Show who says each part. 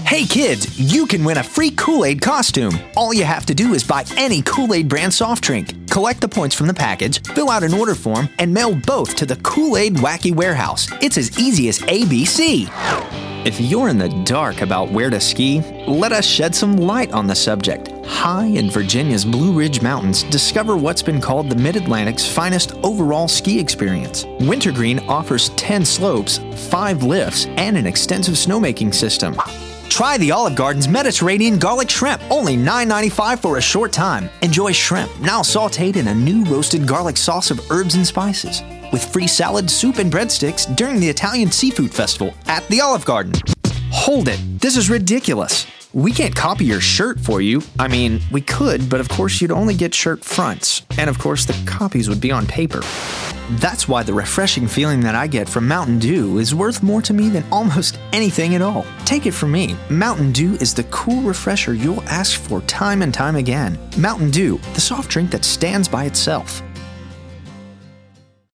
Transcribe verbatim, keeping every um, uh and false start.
Speaker 1: Hey kids, you can win a free Kool-Aid costume. All you have to do is buy any Kool-Aid brand soft drink, collect the points from the package, fill out an order form, and mail both to the Kool-Aid Wacky Warehouse. It's as easy as A B C. If you're in the dark about where to ski, let us shed some light on the subject. High in Virginia's Blue Ridge Mountains, discover what's been called the Mid-Atlantic's finest overall ski experience. Wintergreen offers ten slopes, five lifts, and an extensive snowmaking system. Try the Olive Garden's Mediterranean garlic shrimp, only nine ninety-five for a short time. Enjoy shrimp, now sautéed in a new roasted garlic sauce of herbs and spices, with free salad, soup, and breadsticks during the Italian Seafood Festival at the Olive Garden. Hold it, this is ridiculous. We can't copy your shirt for you. I mean, we could, but of course you'd only get shirt fronts, and of course the copies would be on paper. That's why the refreshing feeling that I get from Mountain Dew is worth more to me than almost anything at all. Take it from me, Mountain Dew is the cool refresher you'll ask for time and time again. Mountain Dew, the soft drink that stands by itself.